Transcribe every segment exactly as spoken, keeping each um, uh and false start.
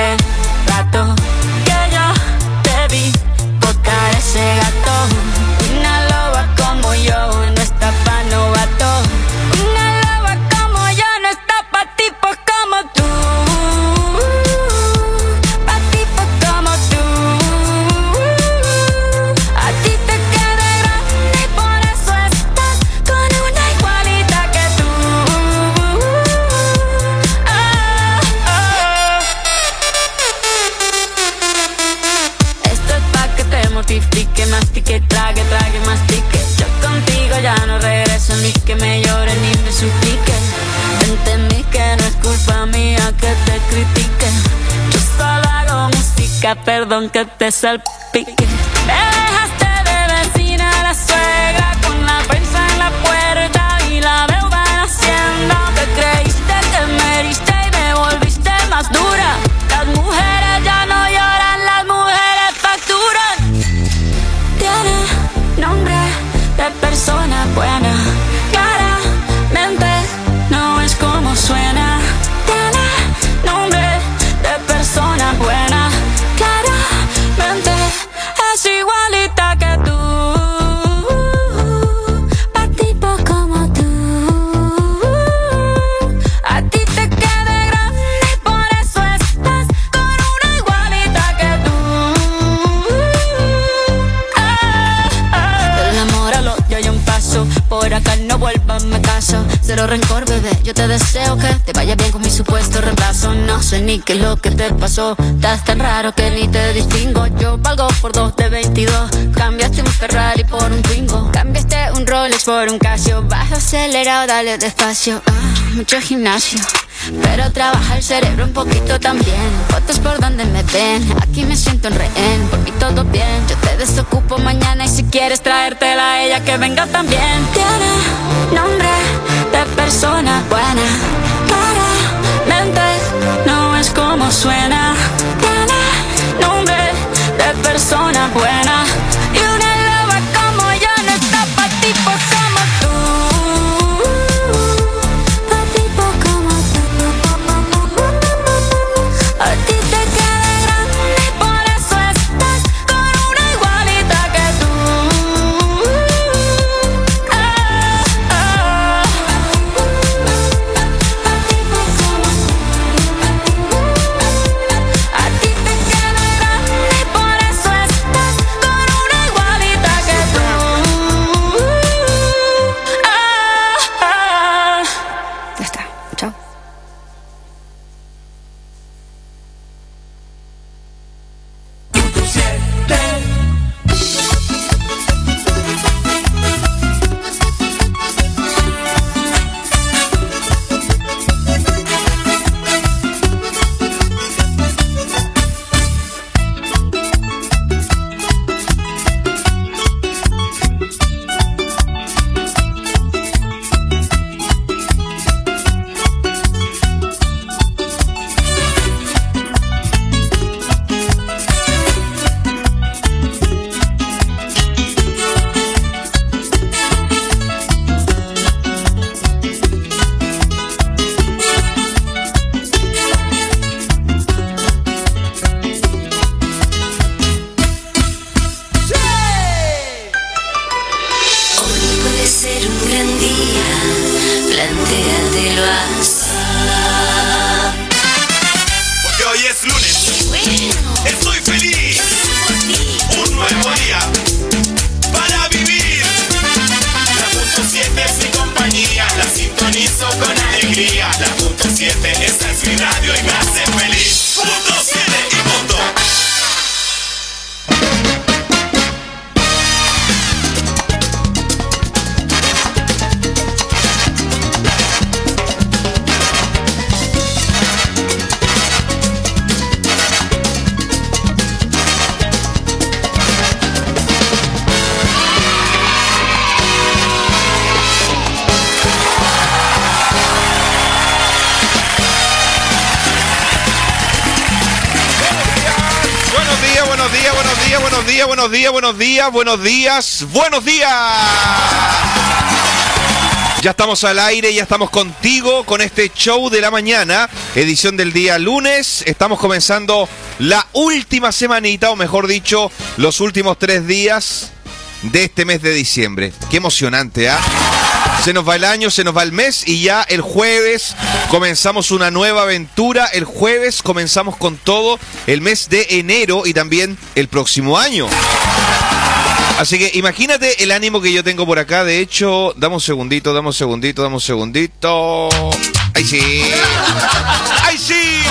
hace rato que yo te vi tocar ese gato. Una loba como yo no está pa' novato. Una loba como yo no está pa' tipos como tú. Pa' tipos como tú. A ti te queda grande y por eso estás con una igualita que tú. Ah, ah. Esto es pa' que te mortifique, mastique, trague, trague, mastique. Yo contigo ya no regreso, ni que me llore ni me suplique. Entendí que no es culpa mía que te critique. Yo solo hago música, perdón que te salpique. Me dejaste de vecina la suegra con la prensa en la puerta y la deuda en Hacienda. Te creíste que me heriste y me volviste más dura. Las mujeres ya no lloran, las mujeres facturan. Tiene nombre de persona buena, claramente no es como suena. Tiene nombre de persona buena, claramente es igualita que tú. Pa' tipo como tú. A ti te queda grande y por eso estás con una igualita que tú. Ah, ah. Del amor al odio hay un paso, por acá no vuelvas, me caso. Cero rencor, bebé, yo te deseo que te vaya bien con mi supuesto reemplazo. No sé ni qué es lo que te pasó, estás tan raro que ni te distingo. Yo valgo por dos de veintidós, cambiaste un Ferrari por un Twingo. Cambiaste un Rolex por un Casio, baja acelerado, dale despacio. Ah, mucho gimnasio, pero trabaja el cerebro un poquito también. Fotos por donde me ven, aquí me siento en rehén. Por mí todo bien, yo te desocupo mañana y si quieres traértela a ella que venga también. Tiene nombre de persona buena, claramente no es como suena. Tiene nombre de persona buena y una loba como yo no está pa' tipos como tú. Pa' tipos como tú. A ti te queda grande y por eso estás con una igualita que tú. Ah, ah. A ti te queda grande y por eso estás con una igualita que tú. Ah, ah. Ya está, chao. Hoy puede ser un gran día, plantéatelo así. Porque hoy es lunes, Bueno, estoy feliz. por ti. Un nuevo día para vivir. La punto siete es mi compañía, la sintonizo con alegría. La punto siete, esta es mi radio y me hace feliz. Punto siete y punto. buenos días, buenos días, buenos días, buenos días, buenos días, buenos días, buenos días. Ya estamos al aire, ya estamos contigo con este show de la mañana, edición del día lunes. Estamos comenzando la última semanita, o mejor dicho, los últimos tres días de este mes de diciembre. Qué emocionante, ¿ah? ¿eh? Se nos va el año, se nos va el mes y ya el jueves comenzamos una nueva aventura. El jueves comenzamos con todo el mes de enero y también el próximo año. Así que imagínate el ánimo que yo tengo por acá. De hecho, dame un segundito, dame un segundito, dame un segundito. ¡Ay, sí! ¡Ay, sí!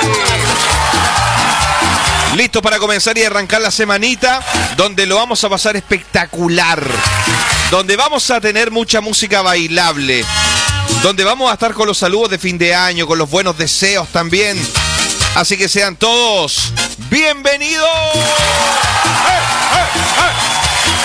Listo para comenzar y arrancar la semanita, donde lo vamos a pasar espectacular. Donde vamos a tener mucha música bailable. Donde vamos a estar con los saludos de fin de año, con los buenos deseos también. Así que sean todos bienvenidos. ¡Hey, hey, hey!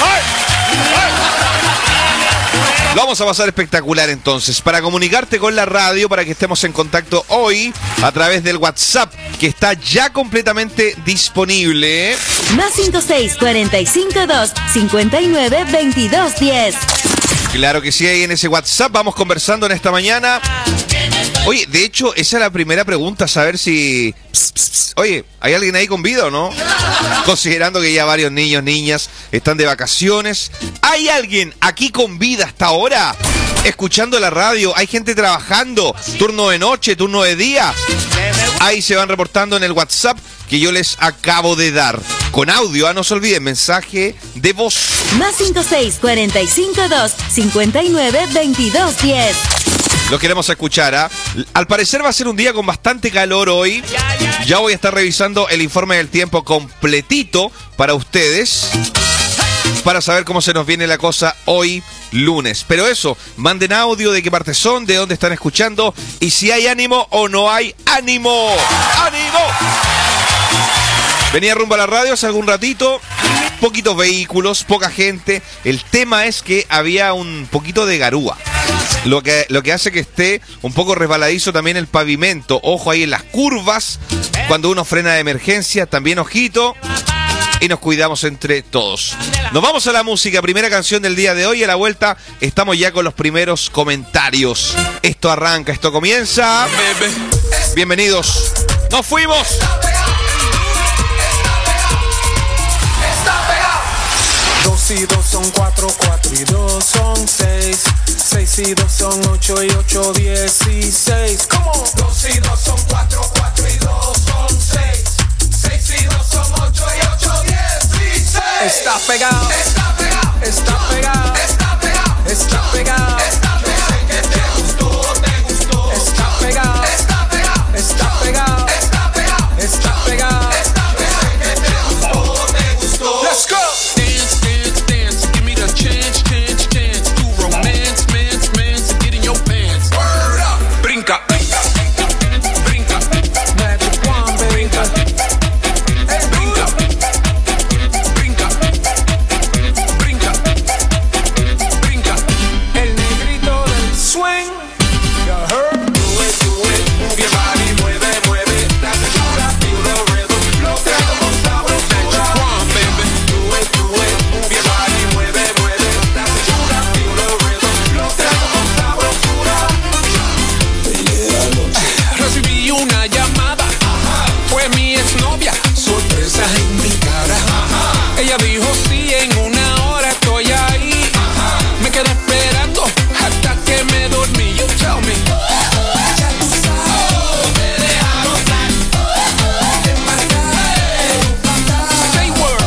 Lo vamos a pasar espectacular entonces. Para comunicarte con la radio, para que estemos en contacto hoy a través del WhatsApp, que está ya completamente disponible. Más cinco seis cuatro cinco dos cinco nueve dos dos diez. Claro que sí, ahí en ese WhatsApp vamos conversando en esta mañana. Oye, de hecho, esa es la primera pregunta, saber si... Pss, pss, pss. Oye, ¿hay alguien ahí con vida o no? Considerando que ya varios niños, niñas están de vacaciones. ¿Hay alguien aquí con vida hasta ahora? Escuchando la radio, hay gente trabajando, turno de noche, turno de día. Ahí se van reportando en el WhatsApp que yo les acabo de dar. Con audio, ah, no se olviden, mensaje de voz. Más cinco seis cuatro cinco dos cinco nueve dos dos diez. Lo queremos escuchar, ¿ah? Al parecer va a ser un día con bastante calor hoy. Ya voy a estar revisando el informe del tiempo completito para ustedes, para saber cómo se nos viene la cosa hoy lunes. Pero eso, manden audio de qué parte son, de dónde están escuchando y si hay ánimo o no hay ánimo. ¡Ánimo! Venía rumbo a la radio hace algún ratito. Poquitos vehículos, poca gente. El tema es que había un poquito de garúa. Lo que, lo que hace que esté un poco resbaladizo también el pavimento. Ojo ahí en las curvas. Cuando uno frena de emergencia, también ojito. Y nos cuidamos entre todos. Nos vamos a la música. Primera canción del día de hoy. A la vuelta estamos ya con los primeros comentarios. Esto arranca, esto comienza. Bienvenidos. ¡Nos fuimos! Dos y dos son cuatro, cuatro y dos son seis. Seis y dos son ocho y ocho, dieciséis. ¿Cómo? Dos y dos son cuatro, cuatro y dos son seis. Seis y dos son ocho y ocho, dieciséis. Está pegado, está pegado, está pegado, está pegado, está pegado, está pegado. Que te gustó, te gustó. Está pegado, está pegado, está pegado, está pegado, está pegado, está pegado. Que te gustó, te gustó. Let's go. Brinca, brinca, brinca, Magic Wand, brinca, brinca, brinca, brinca, brinca, el negrito del swing. You heard? Do it, do it, move your body, mueve, mueve. La cintura, feel the rhythm, lo que como sabroso. Magic Wand, baby. Do it, do it, move your body, mueve, mueve. La cintura, feel the rhythm, lo que como sabrosura. Recibí una llamada, ajá. Fue mi exnovia, sorpresa en mi cara, ajá. Ella dijo sí, en una hora estoy ahí, ajá. Me quedé esperando hasta que me dormí. You tell me. Ya tú sabes, me dejaron flat, te embarqué. Say word.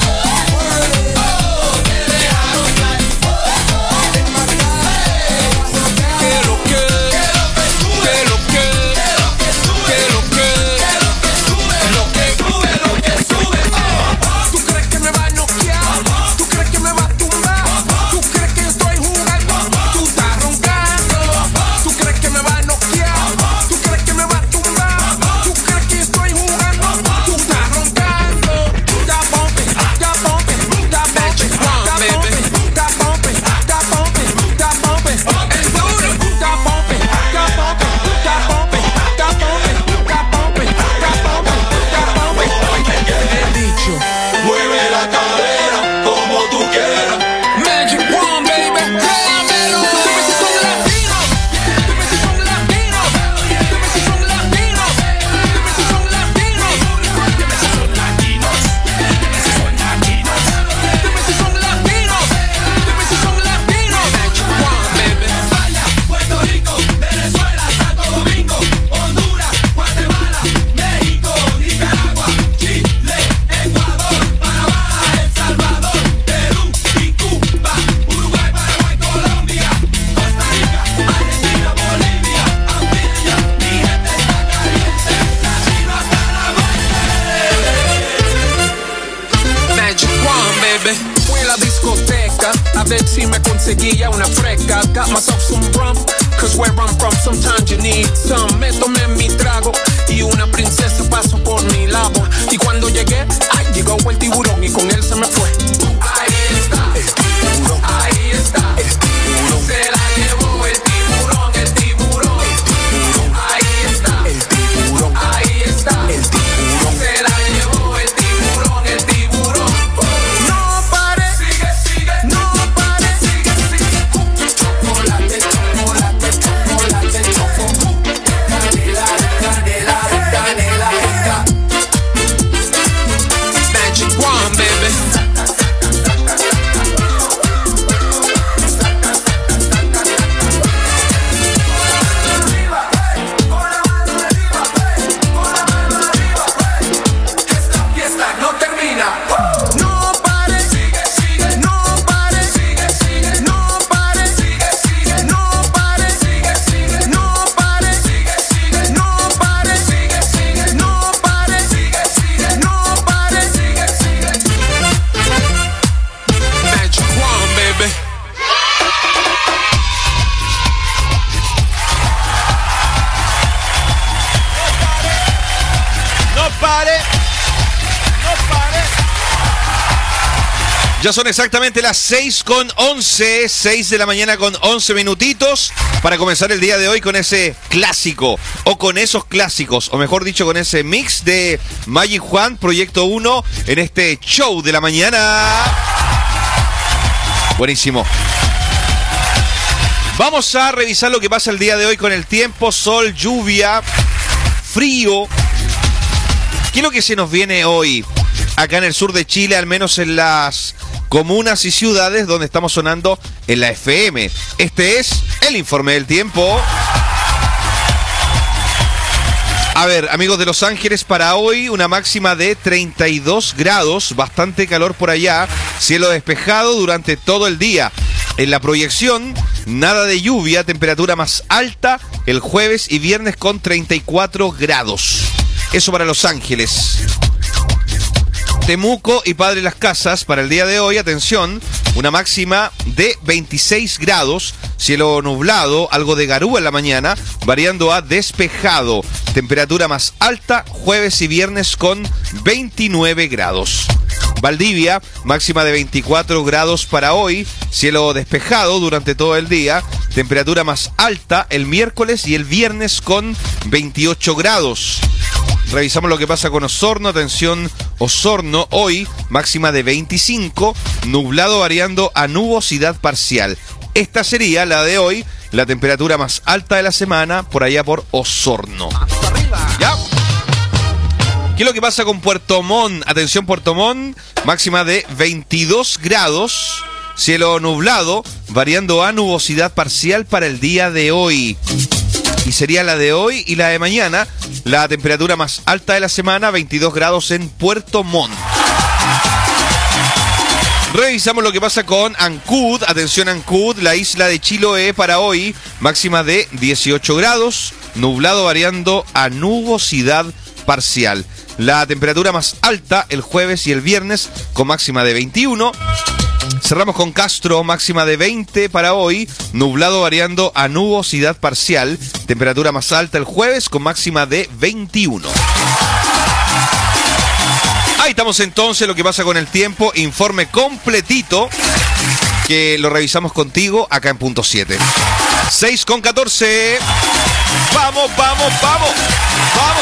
Oh, me dejaron flat, te embarqué. Que lo que, que lo que, que lo que, lo que sube, lo que sube. ¿Tú crees que me va a noquear? ¿Tú crees que me va a tumbar? ¿Tú crees que estoy jugando? Tú estás roncando. ver si me conseguía una fresca. Got myself some rum, cause where I'm from sometimes you need some. Me tomé mi trago y una princesa pasó por mi lado. Y cuando llegué, ay, llegó el tiburón y con él se me fue. Ahí está, el tiburón, ahí está, el tiburón, se la llevó el tiburón, el tiburón, el tiburón, ahí está, el tiburón, ahí está, el tiburón, se la llevó el tiburón, el tiburón. No pare, sigue, sigue, no pare, sigue, sigue. Chocolate, chocolate, chocolate, chocolate, canela, canela, canela, canela. Magic wand, baby. Ya son exactamente las seis con once, seis de la mañana con once minutitos para comenzar el día de hoy con ese clásico, o con esos clásicos, o mejor dicho, con ese mix de Magic Juan, Proyecto uno, en este show de la mañana. Buenísimo. Vamos a revisar lo que pasa el día de hoy con el tiempo, sol, lluvia, frío. ¿Qué es lo que se nos viene hoy acá en el sur de Chile, al menos en las comunas y ciudades donde estamos sonando en la F M? Este es el informe del tiempo. A ver, amigos de Los Ángeles, para hoy una máxima de treinta y dos grados, bastante calor por allá, cielo despejado durante todo el día. En la proyección, nada de lluvia, temperatura más alta el jueves y viernes con treinta y cuatro grados. Eso para Los Ángeles. Temuco y Padre Las Casas para el día de hoy, atención, una máxima de veintiséis grados, cielo nublado, algo de garúa en la mañana, variando a despejado. Temperatura más alta jueves y viernes con veintinueve grados. Valdivia, máxima de veinticuatro grados para hoy, cielo despejado durante todo el día, temperatura más alta el miércoles y el viernes con veintiocho grados. Revisamos lo que pasa con Osorno, atención, Osorno hoy, máxima de veinticinco, nublado variando a nubosidad parcial. Esta sería la de hoy, la temperatura más alta de la semana por allá por Osorno. ¿Ya? ¿Qué es lo que pasa con Puerto Montt? Atención, Puerto Montt, máxima de veintidós grados, cielo nublado, variando a nubosidad parcial para el día de hoy. Y sería la de hoy y la de mañana, la temperatura más alta de la semana, veintidós grados en Puerto Montt. Revisamos lo que pasa con Ancud. Atención, Ancud, la isla de Chiloé para hoy, máxima de dieciocho grados, nublado variando a nubosidad parcial. La temperatura más alta el jueves y el viernes con máxima de veintiuno. Cerramos con Castro, máxima de veinte para hoy, nublado variando a nubosidad parcial, temperatura más alta el jueves con máxima de veintiuno. Ahí estamos entonces, lo que pasa con el tiempo, informe completito que lo revisamos contigo acá en Punto siete. seis con catorce. Vamos, vamos, vamos, vamos.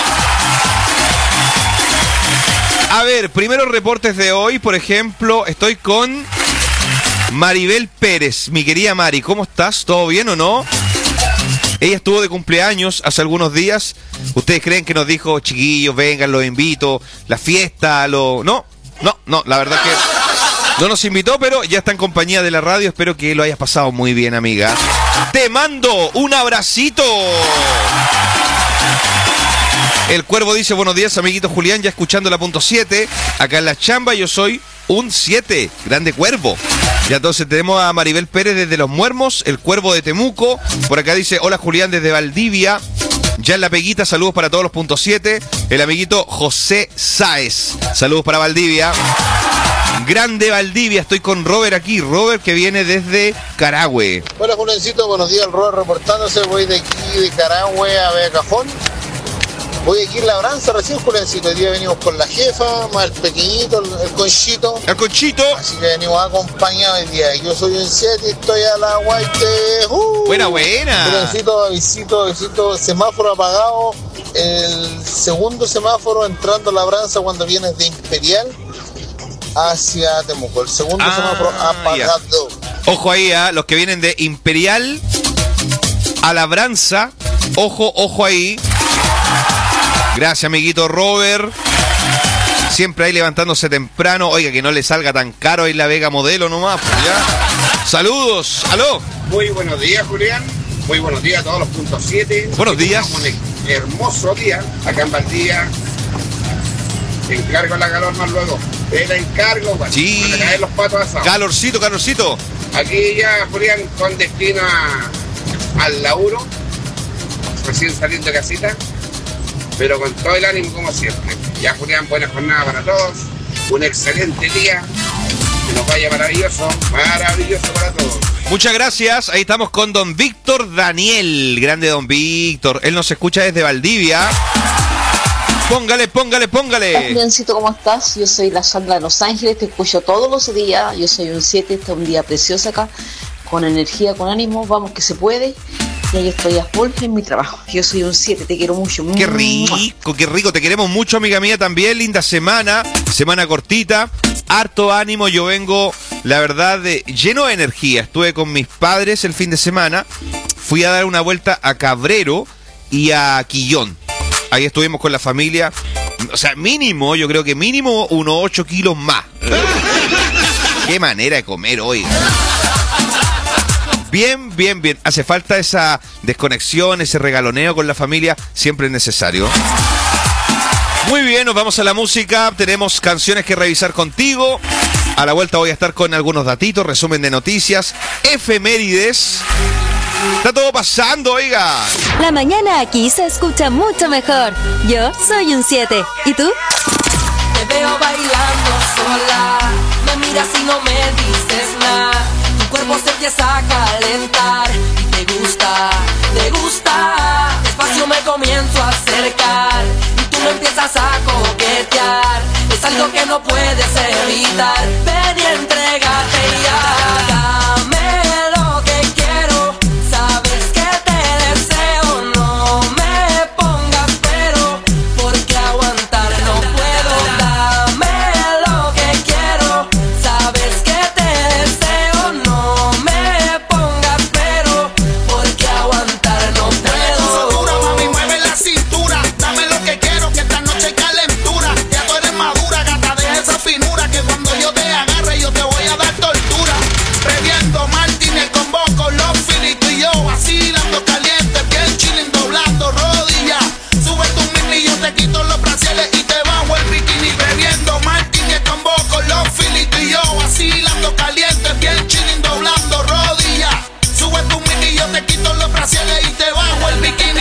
A ver, primeros reportes de hoy, por ejemplo, estoy con Maribel Pérez, mi querida Mari, ¿cómo estás? ¿Todo bien o no? Ella estuvo de cumpleaños hace algunos días. ¿Ustedes creen que nos dijo, chiquillos, vengan, los invito, la fiesta, lo... No, no, no, la verdad que no nos invitó, pero ya está en compañía de la radio. Espero que lo hayas pasado muy bien, amiga. Te mando un abracito. El Cuervo dice, buenos días, amiguito Julián, ya escuchando la Punto siete. Acá en la chamba yo soy un siete, grande Cuervo. Ya entonces tenemos a Maribel Pérez desde Los Muermos, el Cuervo de Temuco. Por acá dice, hola Julián desde Valdivia. Ya en La Peguita, saludos para todos los Punto siete. El amiguito José Sáez, saludos para Valdivia. Grande Valdivia, estoy con Robert aquí. Robert que viene desde Carahue. Hola, Julencito, buenos días, el Robert reportándose. Voy de aquí de Carahue a Becajón. Voy aquí en Labranza recién, Julencito. Hoy día venimos con la jefa, más el pequeñito, el, el Conchito. El Conchito. Así que venimos acompañados hoy día. Yo soy un siete y estoy a la guaite. Uh, buena, buena. Julencito, visito, visito semáforo apagado. El segundo semáforo entrando a Labranza cuando vienes de Imperial hacia Temuco. El segundo ah, semáforo apagado. Ya. Ojo ahí, ¿eh? Los que vienen de Imperial a Labranza. Ojo, ojo ahí. Gracias, amiguito Robert. Siempre ahí levantándose temprano. Oiga, que no le salga tan caro ahí la Vega Modelo nomás. Pues ya. Saludos. Aló. Muy buenos días, Julián. Muy buenos días a todos los puntos siete. Buenos días. Un hermoso día acá en Valdivia. Te encargo la calor más luego. Te la encargo para, sí. para caer los patos asados. Calorcito, calorcito. Aquí ya, Julián, con destino a, al laburo. Recién saliendo de casita. Pero con todo el ánimo como siempre. Ya, Julián, buena jornada para todos. Un excelente día. Que nos vaya maravilloso. Maravilloso para todos. Muchas gracias. Ahí estamos con don Víctor Daniel. Grande don Víctor. Él nos escucha desde Valdivia. Póngale, póngale, póngale. Hola, Juliancito, ¿cómo estás? Yo soy la Sandra de Los Ángeles. Te escucho todos los días. Yo soy un siete. Este es un día precioso acá. Con energía, con ánimo. Vamos que se puede. Ya yo estoy a full en mi trabajo. Yo soy un siete, te quiero mucho. Qué rico, qué rico. Te queremos mucho, amiga mía, también. Linda semana, semana cortita, harto ánimo. Yo vengo, la verdad, de, lleno de energía. Estuve con mis padres el fin de semana. Fui a dar una vuelta a Cabrero y a Quillón. Ahí estuvimos con la familia. O sea, mínimo, yo creo que mínimo unos ocho kilos más. Qué manera de comer hoy. Bien, bien, bien. Hace falta esa desconexión, ese regaloneo con la familia. Siempre es necesario. Muy bien, nos vamos a la música. Tenemos canciones que revisar contigo. A la vuelta voy a estar con algunos datitos, resumen de noticias, efemérides. Está todo pasando, oiga. La mañana aquí se escucha mucho mejor. Yo soy un siete. ¿Y tú? Te veo bailando sola. Me miras y no me dices nada. Tu cuerpo se empieza a calentar y te gusta, te gusta. Despacio me comienzo a acercar y tú me empiezas a coquetear. Es algo que no puedes evitar. Ven y entrégate ya. Dame lo que quiero. Sabes que te deseo. No me pongas pero, porque aguantar no puedo. Dame lo que quiero. Sabes que te deseo. No me pongas pero, porque aguantar no puedo. Dura, mami, mueve la cintura. Dame lo que quiero, que esta noche hay calentura. Ya tú eres madura, gata de esa finura, que cuando yo te agarre yo te voy a dar tortura. Previendo Martín el combo con los filitos y yo vacilando caliente, bien chilling, doblando rodillas. Sube tu mini, yo te quito los brasiles y te bajo el bikini. Previendo Martín el combo con los filitos y yo vacilando caliente, bien chilling, doblando rodillas. Sube tu mini, yo te quito los brasiles y te bajo el bikini.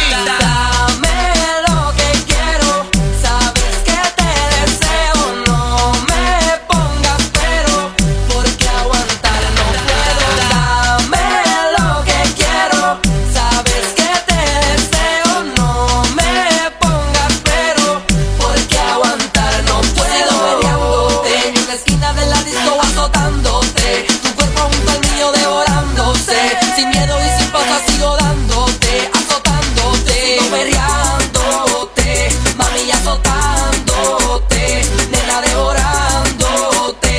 Dame lo que quiero, sabes que te deseo. No me pongas pero, porque aguantar no puedo. Dame lo que quiero, sabes que te deseo. No me pongas pero, porque aguantar no puedo. Peleándote en la esquina de la disco azotándote, tu cuerpo junto al mío devorándose. Sin miedo y sin pausa sigo dándote, azotándote, sigo perreándote, mami azotándote, nena devorándote.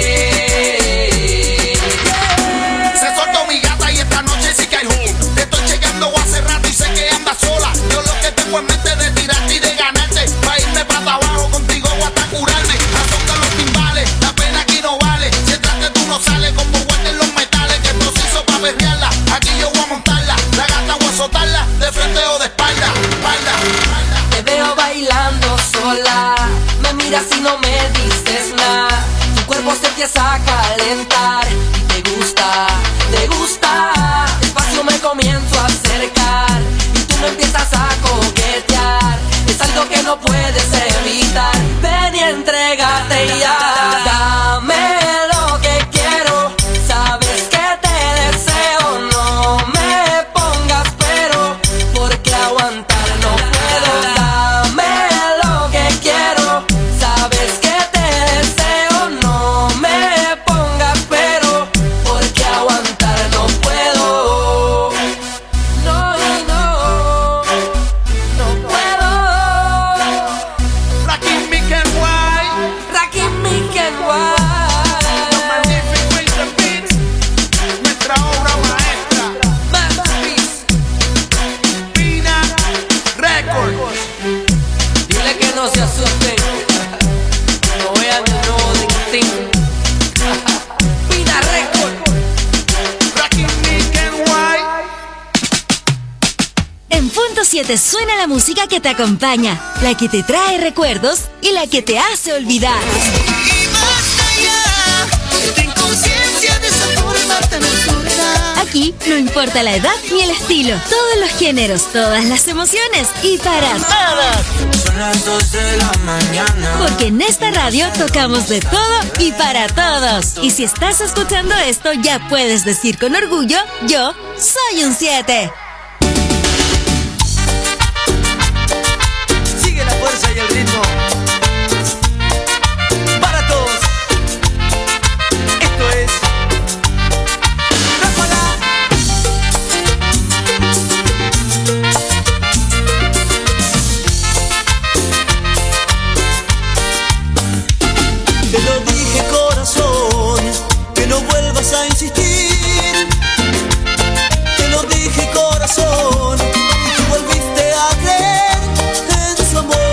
Se soltó mi gata y esta noche sí que hay jugo. Te estoy chequeando hace rato y sé que andas sola. Yo lo que tengo en mente de tirarte y de ganarte, pa' irme para abajo contigo o hasta curarme. Azota los timbales, la pena aquí no vale. Si detrás de tú no sales como guarden los metales, que esto se hizo pa' perrearla. Aquí yo voy a montarla, la gata voy a azotarla, de frente o de espalda, espalda, espalda. Te veo bailando sola, me miras y no me dices nada. Tu cuerpo se empieza a calentar y te gusta, te gusta. Despacio me comienzo a acercar y tú me empiezas a coquetear. Es algo que no puedes evitar. Ven y entrégate ya. Dame siete suena la música que te acompaña, la que te trae recuerdos y la que te hace olvidar. Y más allá, ten conciencia de esa forma tan soledad. Aquí no importa la edad ni el estilo, todos los géneros, todas las emociones y para todos. Son las dos de la mañana. Porque en esta radio tocamos de todo y para todos. Y si estás escuchando esto, ya puedes decir con orgullo, yo soy un siete. Sigue la fuerza y el ritmo. Para todos. Esto es Ráfaga. Te lo dije, corazón, que no vuelvas a insistir. Te lo dije, corazón, y tú volviste a creer en su amor.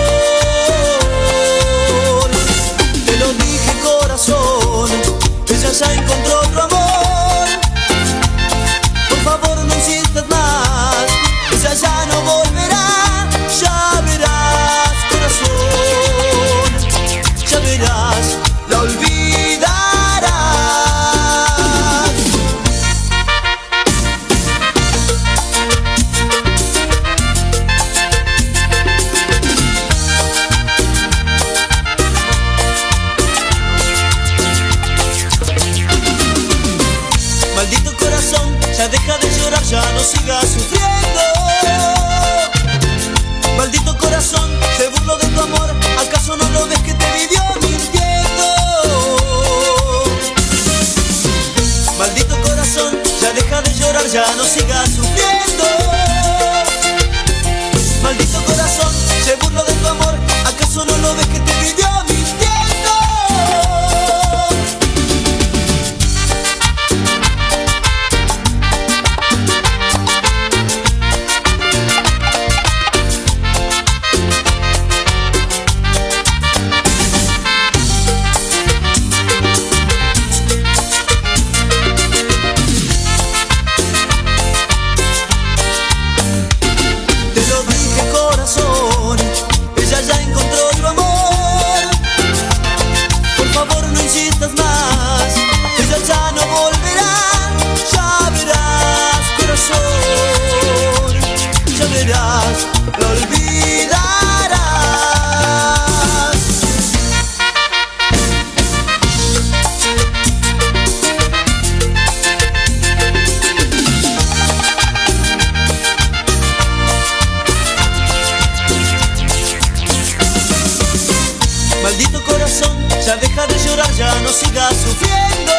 Te lo dije, corazón, ella ya encontró otro amor. Por favor, no insistas más, ella ya no volverá. Ya verás, corazón, ya verás, la olvidarás. Maldito corazón, ya deja de llorar, ya no sigas sufriendo. Maldito corazón, se burló de tu amor, ¿acaso no lo ves que te vivió mintiendo? Maldito corazón, ya deja de llorar, ya no sigas sufriendo. Maldito corazón, se burló de tu amor, ¿acaso no lo ves que te vivió mintiendo? Te lo dije, corazón, ella ya encontró otro amor. Por favor, no insistas más, ella ya no volverá. Ya verás, corazón, ya verás, lo olvidarás. Maldito corazón, ya deja de llorar, ya no sigas sufriendo.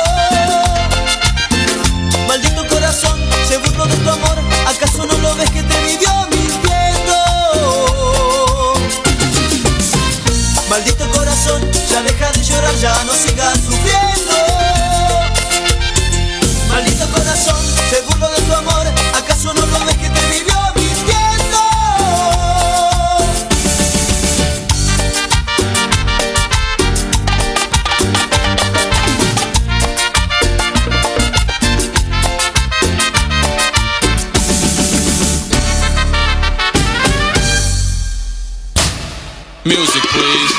Maldito corazón, se burló de tu amor, ¿acaso no lo ves que te vivió mintiendo? Maldito corazón, ya deja de llorar, ya no sigas sufriendo. Maldito corazón, se burló de tu amor, ¿acaso no lo ves que te vivió mintiendo? Music, please.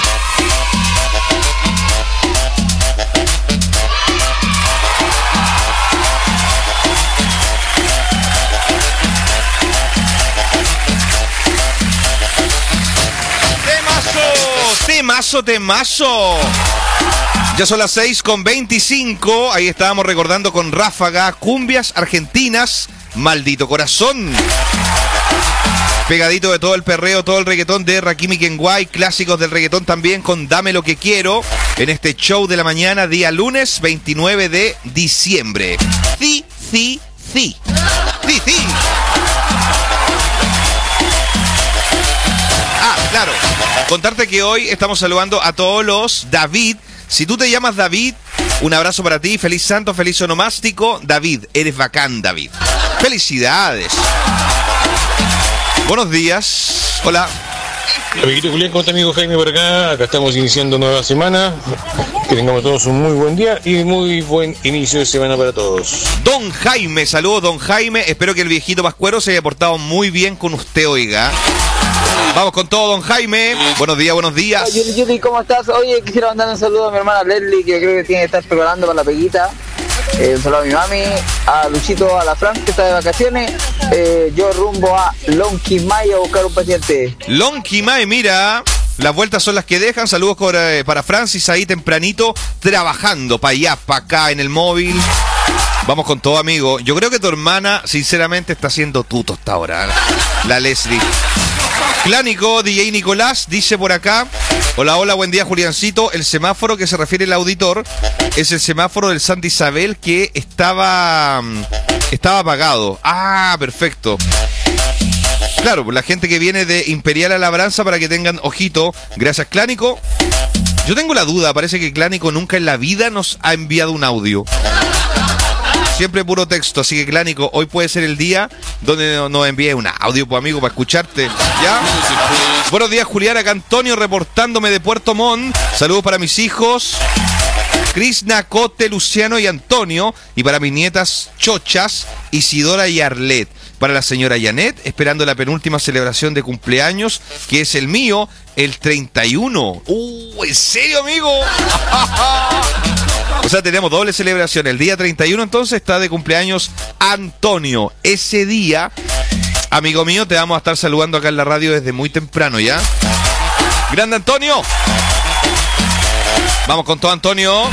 Temazo, temazo. Ya son las seis con veinticinco. Ahí estábamos recordando con Ráfaga, cumbias argentinas, Maldito Corazón. Pegadito de todo el perreo, todo el reggaetón de Rakim y Kenway, clásicos del reggaetón también con Dame Lo Que Quiero, en este show de la mañana, día lunes veintinueve de diciembre. Sí, sí, sí. Sí, sí. Ah, claro. Contarte que hoy estamos saludando a todos los David. Si tú te llamas David, un abrazo para ti. Feliz santo, feliz onomástico. David, eres bacán, David. Felicidades. Buenos días. Hola. Amiguito Julián, ¿cómo está amigo Jaime por acá? Acá estamos iniciando nueva semana. Que tengamos todos un muy buen día y muy buen inicio de semana para todos. Don Jaime, saludos don Jaime. Espero que el viejito Pascuero se haya portado muy bien con usted, oiga. Vamos con todo, don Jaime. Buenos días, buenos días. Hola, Yuli, Yuli, ¿cómo estás? Oye, quisiera mandar un saludo a mi hermana Leslie, que creo que tiene que estar preparando para la peguita. Eh, un saludo a mi mami, a Luchito, a la Fran, que está de vacaciones. Eh, yo rumbo a Lonquimay a buscar un paciente. Lonquimay, mira. Las vueltas son las que dejan. Saludos para, para Francis ahí tempranito, trabajando para allá, para acá en el móvil. Vamos con todo, amigo. Yo creo que tu hermana, sinceramente, está haciendo tuto hasta ahora, ¿eh? La Leslie. Clánico, D J Nicolás, dice por acá. Hola, hola, buen día, Juliancito. El semáforo que se refiere el auditor es el semáforo del Santa Isabel que estaba, estaba apagado. Ah, perfecto. Claro, la gente que viene de Imperial a Labranza, para que tengan ojito. Gracias, Clánico. Yo tengo la duda, parece que Clánico nunca en la vida nos ha enviado un audio. Siempre puro texto, así que Clánico, hoy puede ser el día donde nos envíe un audio, pues amigo, para escucharte. ¿Ya? Buenos días, Julián, acá Antonio reportándome de Puerto Montt. Saludos para mis hijos Krishna, Cote, Luciano y Antonio. Y para mis nietas Chochas, Isidora y Arlet. Para la señora Janet, esperando la penúltima celebración de cumpleaños, que es el mío, el treinta y uno. Uh, ¿en serio, amigo? O sea, tenemos doble celebración. El día treinta y uno, entonces, está de cumpleaños Antonio. Ese día, amigo mío, te vamos a estar saludando acá en la radio desde muy temprano, ¿ya? ¡Grande Antonio! Vamos con todo, Antonio.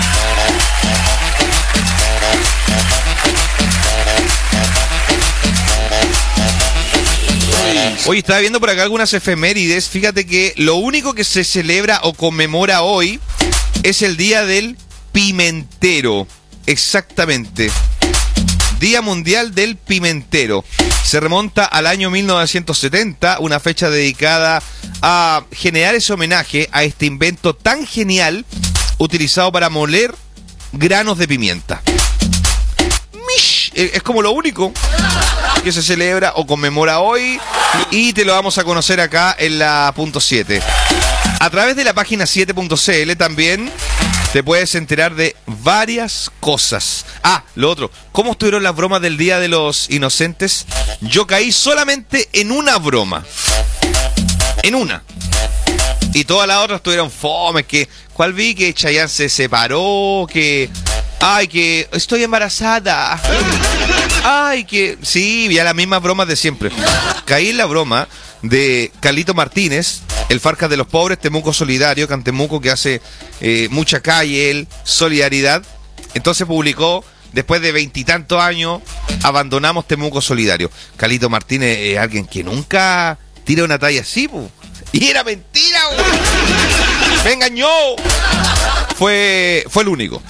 Hoy estaba viendo por acá algunas efemérides. Fíjate que lo único que se celebra o conmemora hoy es el Día del Pimentero. Exactamente. Día Mundial del Pimentero. Se remonta al año mil novecientos setenta, una fecha dedicada a generar ese homenaje a este invento tan genial utilizado para moler granos de pimienta. Mish, es como lo único que se celebra o conmemora hoy, y te lo vamos a conocer acá en la punto siete. A través de la página siete punto c l también te puedes enterar de varias cosas. Ah, lo otro, ¿cómo estuvieron las bromas del Día de los Inocentes? Yo caí solamente en una broma. En una. Y todas las otras estuvieron fome, que ¿cuál vi? Que Chayanne se separó, que ay, que estoy embarazada. Ay, que sí, ya las mismas bromas de siempre. Caí en la broma de Carlito Martínez, el Farcas de los Pobres, Temuco Solidario, Cantemuco, que hace eh, mucha calle, él, solidaridad. Entonces publicó, después de veintitantos años, abandonamos Temuco Solidario. Carlito Martínez es alguien que nunca tira una talla así, pu. Y era mentira, pu. Me engañó. Fue, fue el único.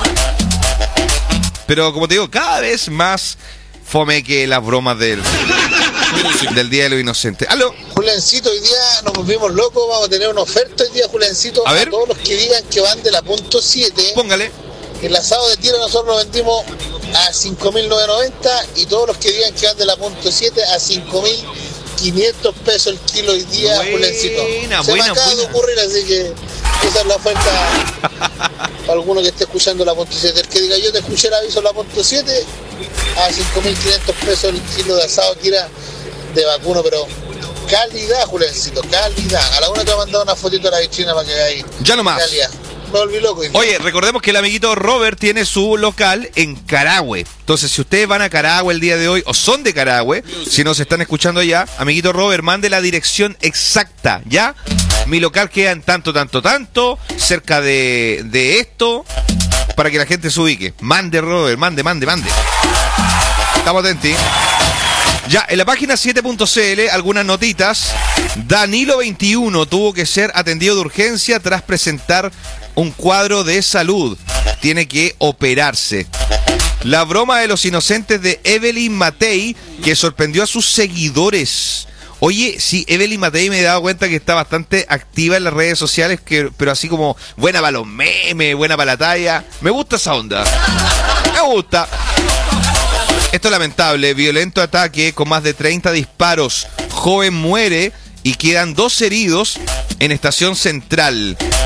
Pero como te digo, cada vez más fome que las bromas del, del Día de los Inocentes. ¡Aló! Juliancito, hoy día nos volvimos locos, vamos a tener una oferta hoy día, Juliancito. A, a todos los que digan que van de la punto siete. Póngale. El asado de tira nosotros lo vendimos a cinco mil novecientos noventa y todos los que digan que van de la punto siete a cinco mil quinientos pesos el kilo hoy día, buena, Juliancito. Se buena, me acaba buena. de ocurrir, así que esa es la oferta para alguno que esté escuchando la punto siete. El que diga yo te escuché el aviso de la punto siete a cinco mil quinientos pesos el kilo de asado tira de vacuno, pero calidad, Juliancito, calidad. A la una te voy a mandar una fotito de la vitrina para que veáis. Ya nomás. Calidad. Me volví loco. Oye, recordemos que el amiguito Robert tiene su local en Carahue. Entonces, si ustedes van a Carahue el día de hoy o son de Carahue, si nos están escuchando ya, amiguito Robert, mande la dirección exacta, ¿ya? Mi local queda en tanto, tanto, tanto, cerca de, de esto, para que la gente se ubique. Mande, Robert, mande, mande, mande. Estamos atentos. Ya, en la página siete punto c l, algunas notitas. Danilo veintiuno tuvo que ser atendido de urgencia tras presentar un cuadro de salud. Tiene que operarse. La broma de los inocentes de Evelyn Matei, que sorprendió a sus seguidores. Oye, sí, Evelyn Matei me he dado cuenta que está bastante activa en las redes sociales, que, pero así como buena para los memes, buena para la talla. Me gusta esa onda. Me gusta. Esto es lamentable. Violento ataque con más de treinta disparos. Joven muere y quedan dos heridos en Estación Central.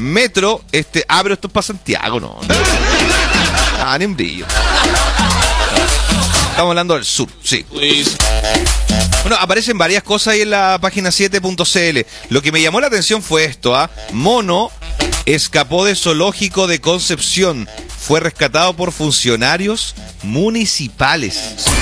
Metro, este, ah, pero esto es para Santiago, no. Ah, ni un brillo. Estamos hablando del sur, sí. Bueno, aparecen varias cosas ahí en la página siete punto c l. Lo que me llamó la atención fue esto, ¿ah? ¿eh? Mono escapó de zoológico de Concepción. Fue rescatado por funcionarios municipales.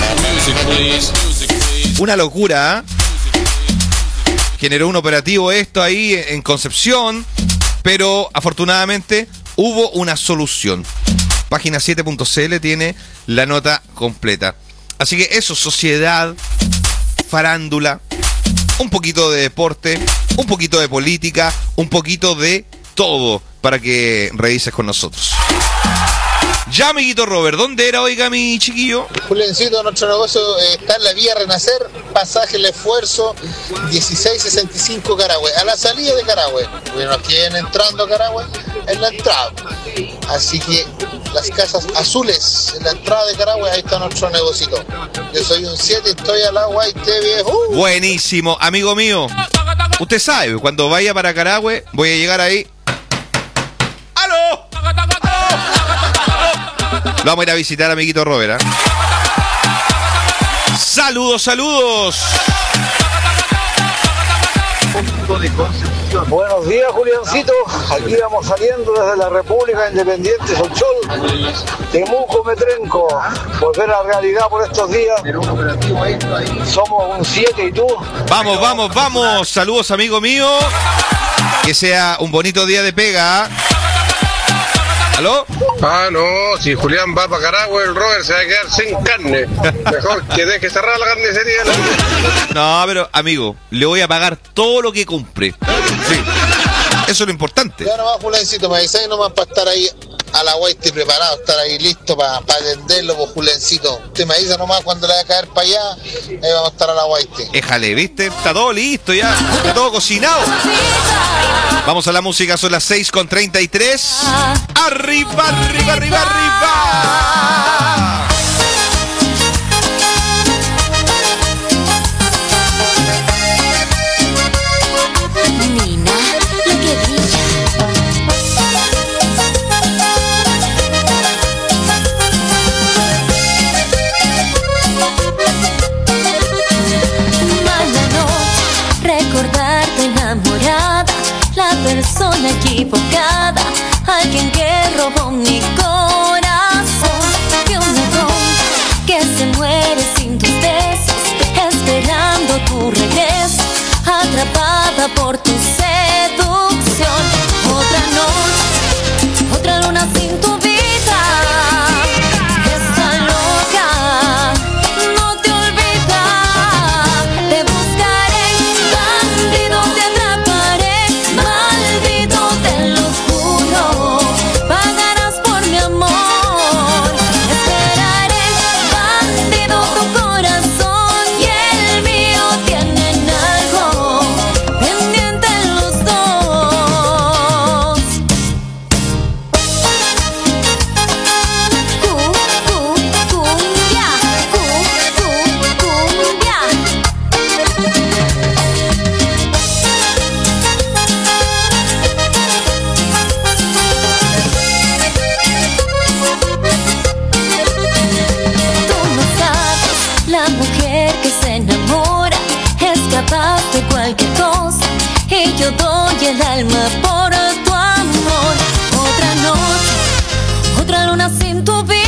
Una locura, ¿eh? Generó un operativo esto ahí en Concepción, pero afortunadamente hubo una solución. Página siete punto c l tiene la nota completa. Así que eso, sociedad, farándula, un poquito de deporte, un poquito de política, un poquito de todo para que revises con nosotros. Ya, amiguito Robert, ¿dónde era, oiga, mi chiquillo? Juliancito, nuestro negocio eh, está en la vía Renacer, pasaje El Esfuerzo, dieciséis sesenta y cinco Carahue, a la salida de Carahue. Bueno, aquí vienen entrando a Carahue, en la entrada. Así que las casas azules, en la entrada de Carahue, ahí está nuestro negocito. Yo soy un siete, estoy al agua y te viejo. Buenísimo, amigo mío. Usted sabe, cuando vaya para Carahue, voy a llegar ahí. ¡Aló! Lo vamos a ir a visitar, amiguito Robert, ¿eh? Saludos, saludos. Buenos días, Juliancito. Aquí vamos saliendo desde la República Independiente Solchol, Temuco, Metrenco. Volver a la realidad por estos días. Somos un siete y tú. Vamos, vamos, vamos. Saludos, amigo mío. Que sea un bonito día de pega. ¿Aló? Ah, no, si Julián va para Carahue, el Robert se va a quedar sin carne. Mejor que deje cerrar la carnicería. No, pero, amigo, le voy a pagar todo lo que compre. Sí. Eso es lo importante. Ya nomás, Julencito, me avisáis nomás para estar ahí a la guaite preparado, estar ahí listo para pa atenderlo, pues, Julencito. Usted me avisa nomás cuando le vaya a caer para allá, ahí vamos a estar a la guaite. Éjale, ¿viste? Está todo listo ya, está todo cocinado. Vamos a la música, son las seis con treinta y tres. ¡Arriba, arriba, arriba, arriba! Nina, lo que brilla. Mala noche, recordarte enamorada, la persona equivocada, alguien que robó mi corazón, que un ladrón que se muere sin tus besos, esperando tu regreso, atrapada por tu seducción. Otra noche, otra luna sin tu vida. Está loca, no te olvida. Te buscaré, bandido, te atraparé, maldito, te lo juro. Pagarás por mi amor. Esperaré, bandido, tu corazón y el mío tienen algo pendiente los dos. Cu, cu, cumbia, cu, cu, cumbia. Tú no sabes, la mujer que se enamora es capaz de cualquier cosa, y yo doy el alma por tu amor. Otra noche, otra luna sin tu vida.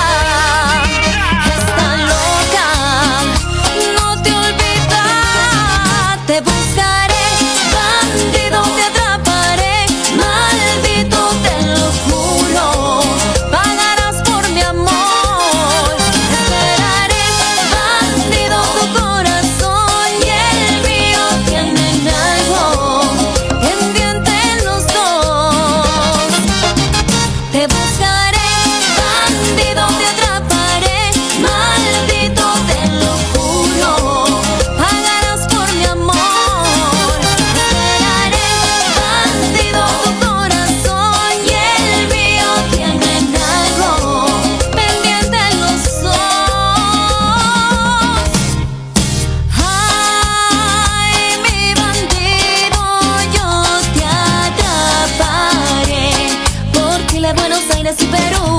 Está loca, no te olvida. Te buscaré, bandido, te atraparé, maldito, te lo juro. Pagarás por mi amor. Esperaré, bandido, tu corazón y el mío tienen algo pendiente los Chile, Buenos Aires y Perú.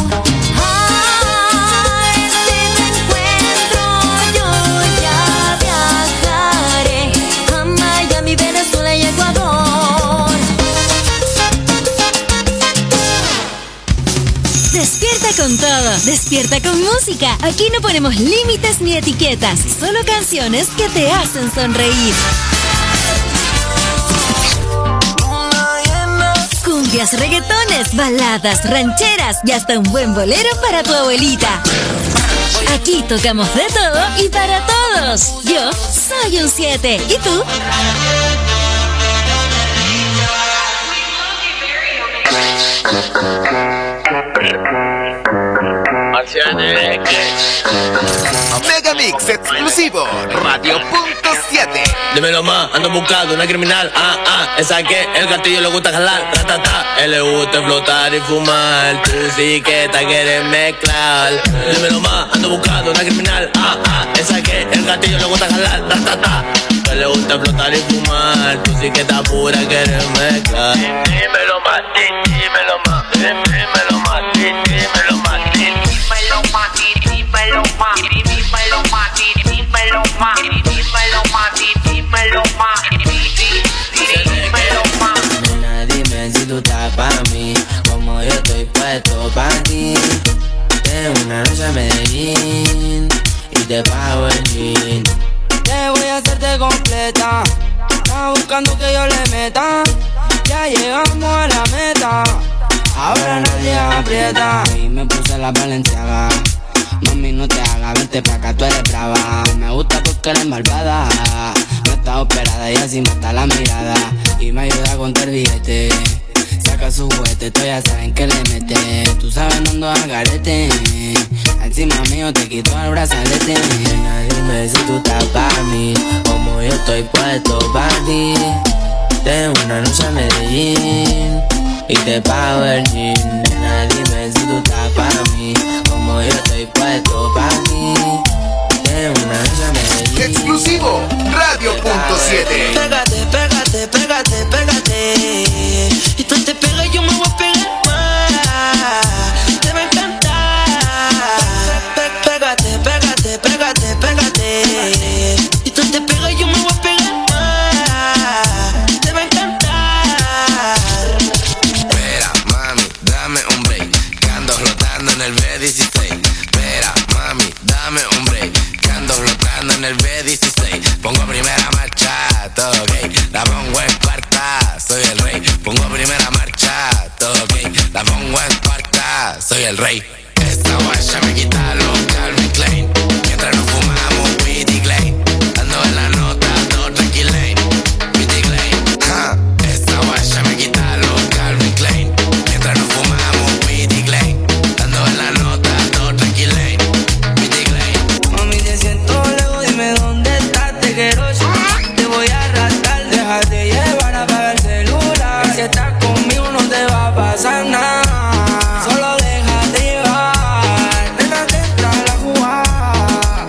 A este reencuentro yo ya viajaré a Miami, Venezuela y Ecuador. Despierta con todo, despierta con música. Aquí no ponemos límites ni etiquetas, solo canciones que te hacen sonreír. Cumbias, reggaetones, baladas, rancheras y hasta un buen bolero para tu abuelita. Aquí tocamos de todo y para todos. Yo soy un siete. ¿Y tú? Megamix exclusivo, Radio Punto siete. Dímelo más, ando buscando una criminal. Ah, ah, esa que el gatillo le gusta jalar. Ta, ta, ta. Él le gusta explotar y fumar. Tú sí que te quieres mezclar. Dímelo más, ando buscando una criminal. Ah, ah, esa que el gatillo le gusta jalar. Ta, ta, ta. Él le gusta explotar y fumar. Tú sí que estás pura, quieres mezclar. Dímelo más, dímelo más, dímelo más, dímelo más, dímelo más, dímelo más, dímelo más, dímelo más, dímelo más, dímelo más, dímelo más. Nena, dime si tú estás pa' mí, como yo estoy puesto pa' ti. Tengo una noche a Medellín y te pago el jean. Te voy a hacerte completa. Estás buscando que yo le meta. Ya llegamos a la meta. Ahora nadie aprieta. Y me puse la Balenciaga. Mami, no te hagas, vente pa' acá, tú eres brava. Me gusta porque eres malvada. No está operada y así mata la mirada. Y me ayuda a contar billete. Saca su juguete, tú ya saben que le mete. Tú sabes, no ando al garete. Encima mío te quito el brazalete. Nena, dime si tú estás pa' mí, como yo estoy puesto pa' ti. Tengo una noche a Medellín y te pago el jean. Nena, dime si tú estás pa' mí, como yo estoy puesto pa' ti. Tengo una noche a Medellín. Exclusivo, Radio Punto siete. Pégate, pégate, pégate, pégate. Y tú te pegas y yo me voy a pegar más. Te va a encantar. Pégate, pégate, pégate, pégate. Y tú te pegas y yo me voy a pegar más. Te va a encantar. Espera, mami, dame un break, que ando flotando en el B dieciséis. Espera, mami, dame un break, que ando flotando en el B dieciséis. Pongo primera marcha, todo ok. La pongo en cuarta, soy el rey. Pongo primera marcha, todo ok. La pongo en cuarta, soy el rey. Esta guaya me quita los Calvin Klein. Mientras nos fumamos Pity Klein. Ando en la nota, todo tranquilo. Pity Klein. Ja. Esta guaya me quita los Calvin Klein. Mientras nos fumamos Pity Klein. Ando en la nota, todo tranquilo. Pity Klein. Mami, te siento lejos, dime dónde estás, te quiero. Te voy a arrastrar, déjate llevar, apaga el celular. Si estás conmigo no te va a pasar nada. Solo déjate llevar, nena, te entra la jugada.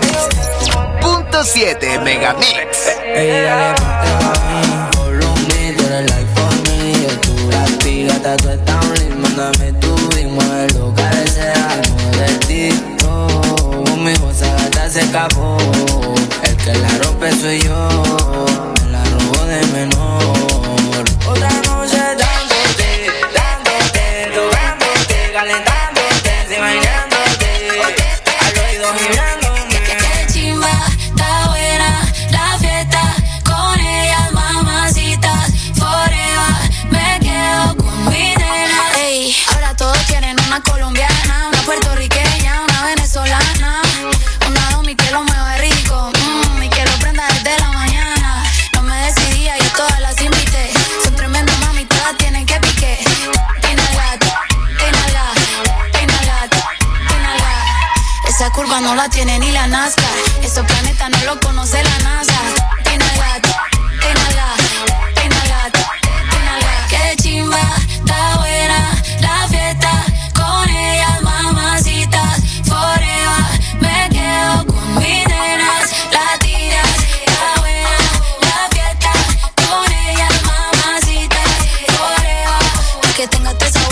Punto siete Megamix. Ey, dale, ponte pa' mí, follow me, tú eres like for me. Tú la pigata, tú estás un ritmo, mándame tu beat, mueve lo que deseas, de ti. Oh, mi cosa gata se escapó. El que la rompe soy yo, me la robo de menor. Otra noche dándote, dándote, tocándote, calentándote, se bailándote, al oído girándome. Qué chimba, está buena la fiesta, con ellas mamacitas, forever, me quedo con mi nena. Ey, ahora todos quieren una colombiana, una puertorriqueña, una venezolana, una domi que lo mueve rico, mmm, y que lo prenda desde la mañana. No me decidía, yo todas las invité, son tremendas mami, todas tienen que pique. Inhalar, inhalar, inhalar, inhalar. Esa curva no la tiene ni la NASCAR, esos planetas no lo conoce la NASA. Inhalar, inhalar, inhalar, inhalar. Qué chimba, está buena la fiesta, con ellas mamacitas, forever, me quedo con mis nenas latinas. Está buena la fiesta, con ellas mamacitas, forever, que tenga este sabor, toca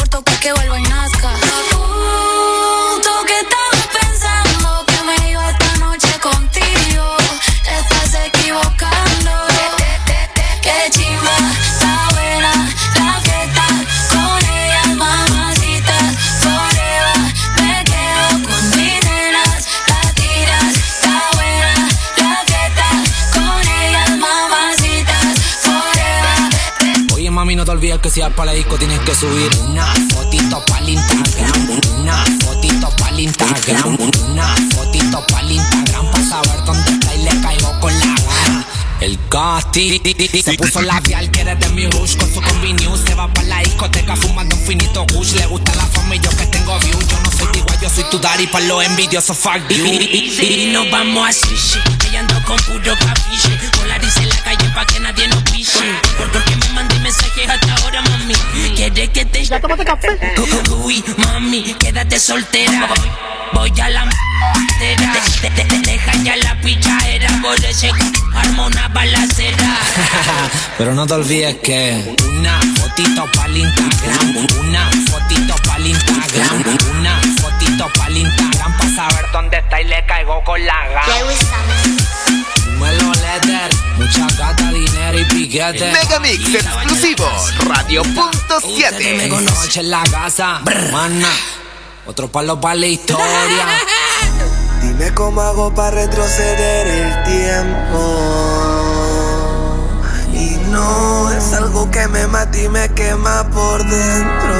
que vuelva y nazca. Uh, tú que estabas pensando que me iba esta noche contigo, te estás equivocando. Qué chimba, está buena la que está con ellas, mamacita, forever. Me quedo con mis nenas, la tiras, está buena la que está con ellas, mamacita, forever. Oye mami, no te olvides que si vas para la disco tienes que subir una fotito pa'l Instagram, una fotito pa'l Instagram, una fotito pa'l Instagram, pa' saber dónde está y le caigo con la gana. El Casti se puso labial, quiere de mi rush con su combi news. Se va pa' la discoteca fumando un finito gush. Le gusta la fama y yo que tengo views. Yo no soy tu igual, yo soy tu daddy pa' los envidiosos, fuck you. Y nos vamos a sushi, ella ando con puro capiche. Polarice en la calle pa' que nadie nos piche. Porque me mandé mensajes hasta ahora, mami. ¿Quieres que te... ¿Ya tomaste café? Uy, mami, quédate soltera. Voy a la m***era. Te, te, te deja ya la pichadera. Por ese arma una balacera. Pero no te olvides que una fotito pa'l Instagram, una fotito pa'l Instagram, una fotito pa'l Instagram, pa' saber dónde está y le caigo con la gana. Número letter, mucha gata, dinero y piquete. Megamix exclusivo, Radio Punto siete. Tengo noche en la casa, mana. Otro palo para la historia. Dime cómo hago para retroceder el tiempo. Y no es algo que me mata y me quema por dentro.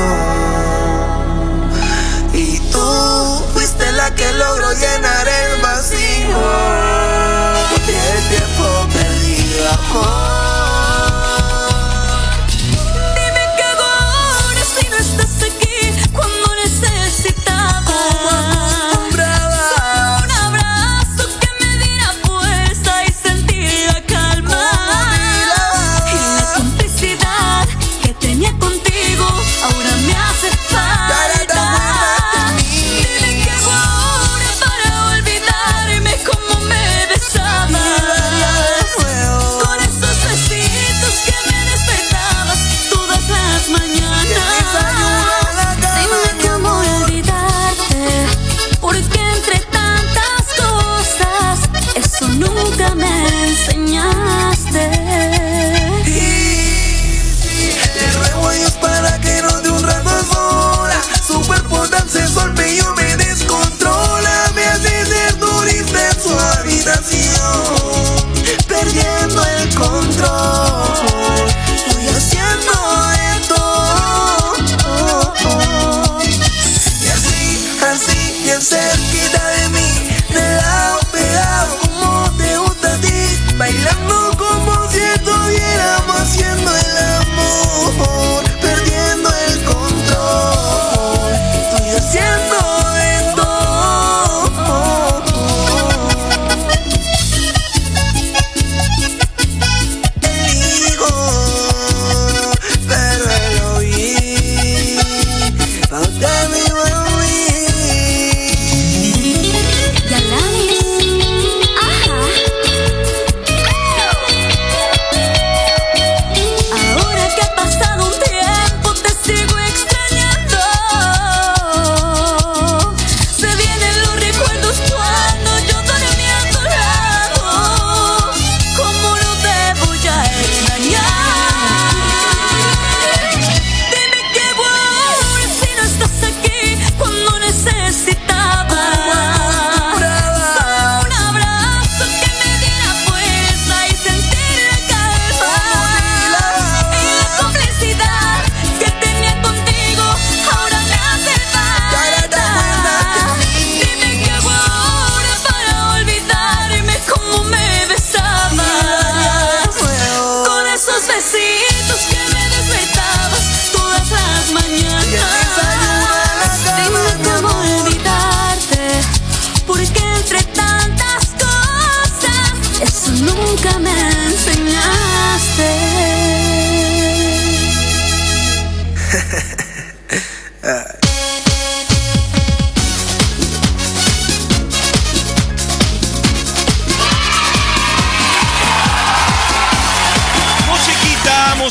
Y tú fuiste la que logró llenar el vacío. Y el tiempo perdido, amor. Perdiendo el control, estoy haciendo esto. Y así, así, bien cerquita de mí, de lado pegado, como te gusta a ti, bailando como si estuviéramos haciendo el amor, perdiendo el control, estoy haciendo esto.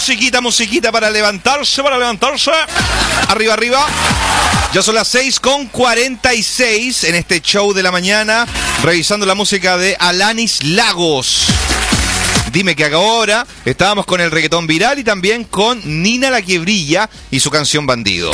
musiquita, musiquita para levantarse, para levantarse. Arriba, arriba. Ya son las seis con cuarenta y seis en este show de la mañana, revisando la música de Alanis Lagos. Dime qué hago ahora. Estábamos con el reggaetón viral y también con Nina la que brilla y su canción Bandido.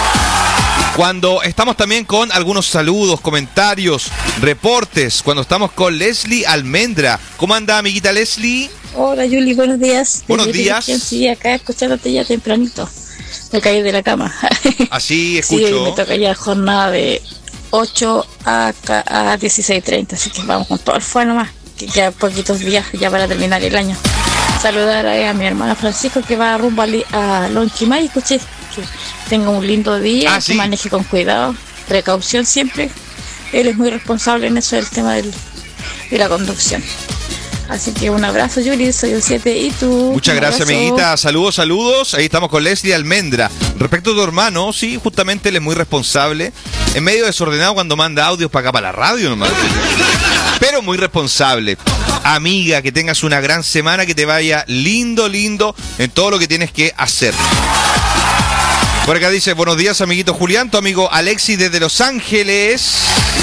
Cuando estamos también con algunos saludos, comentarios, reportes, cuando estamos con Leslie Almendra. ¿Cómo anda, amiguita Leslie? Hola, Yuli, buenos días. Buenos Desde días. Sí, acá escuchándote ya tempranito. Me caí de la cama. Así escucho. Sí, me toca ya jornada de ocho a, a dieciséis treinta, así que vamos con todo el fuego nomás. Que quedan poquitos días ya para terminar el año. Saludar a, a mi hermano Francisco que va rumbo a, Li, a Lonquimay. Escuché que tenga un lindo día, ah, que sí. maneje con cuidado, precaución siempre. Él es muy responsable en eso del tema del, de la conducción. Así que un abrazo, Yuri, soy un siete y tú. Muchas gracias, amiguita. Saludos, saludos. Ahí estamos con Leslie Almendra. Respecto a tu hermano, sí, justamente él es muy responsable. Es medio desordenado cuando manda audios para acá, para la radio nomás. Pero muy responsable. Amiga, que tengas una gran semana, que te vaya lindo, lindo en todo lo que tienes que hacer. Por acá dice, buenos días, amiguito Julián, tu amigo Alexis desde Los Ángeles.